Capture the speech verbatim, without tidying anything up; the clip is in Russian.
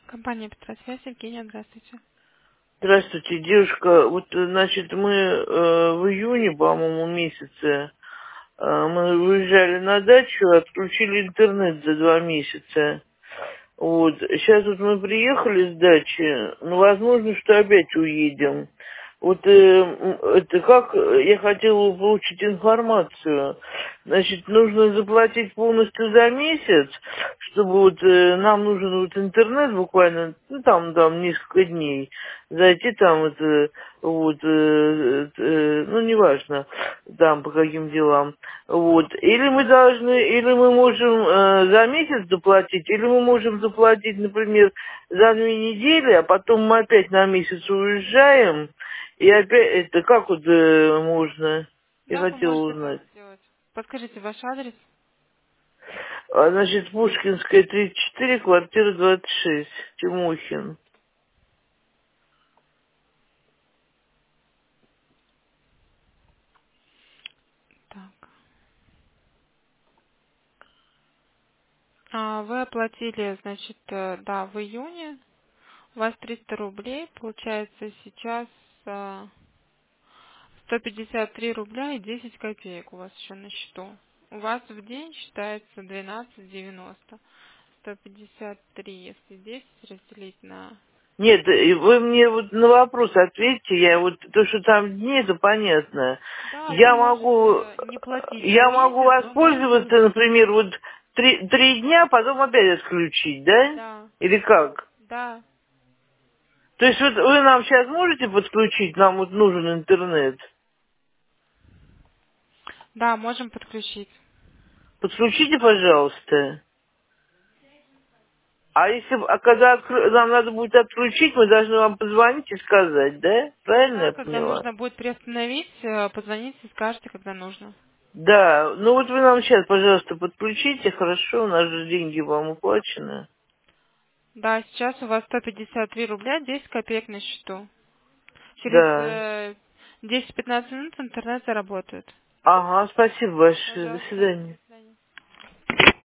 Компания Петросвязь, Евгения, здравствуйте. Здравствуйте, девушка. Вот, э, значит, мы э, в июне, по-моему, месяце, э, мы выезжали на дачу, отключили интернет за два месяца. Вот. Сейчас вот мы приехали с дачи, но возможно, что опять уедем. Вот э, м, это как э, я хотела получить информацию. Значит, нужно заплатить полностью за месяц, чтобы вот э, нам нужен вот интернет буквально, ну там, там несколько дней, зайти там это вот, э, э, ну неважно, там по каким делам. Вот. Или мы должны, или мы можем э, за месяц заплатить, или мы можем заплатить, например, за две недели, а потом мы опять на месяц уезжаем, и опять, это как вот э, можно? Я Да, вы хотела можете так узнать. сделать. Подскажите ваш адрес. А, значит, Пушкинская, тридцать четыре, квартира двадцать шесть, Тимохин. Так. А, вы оплатили, значит, э, да, в июне. У вас триста рублей. Получается сейчас э, сто пятьдесят три рубля и десять копеек у вас еще на счету. У вас в день считается двенадцать девяносто. сто пятьдесят три, если десять разделить на... Нет, и вы мне вот на вопрос ответьте, я вот, то, что там дни, это понятно. Да, вы Я могу, можете не платить за я могу месяц, но можете воспользоваться, заплатить. например, вот три, три дня, потом опять отключить, да? Да, Или как? да, То есть вот вы нам сейчас можете подключить, нам вот нужен интернет? да, можем подключить. Подключите, пожалуйста. А если, б- а когда откры- нам надо будет отключить, мы должны вам позвонить и сказать, да? Правильно Да, я когда поняла? нужно будет приостановить, э, позвоните, скажете, когда нужно. Да, ну вот вы нам сейчас, пожалуйста, подключите, хорошо, у нас же деньги вам уплачены. Да, сейчас у вас сто пятьдесят три рубля десять копеек на счету. Через Да. э, десять-пятнадцать минут интернет заработает. Ага, спасибо большое, до Пожалуйста. свидания.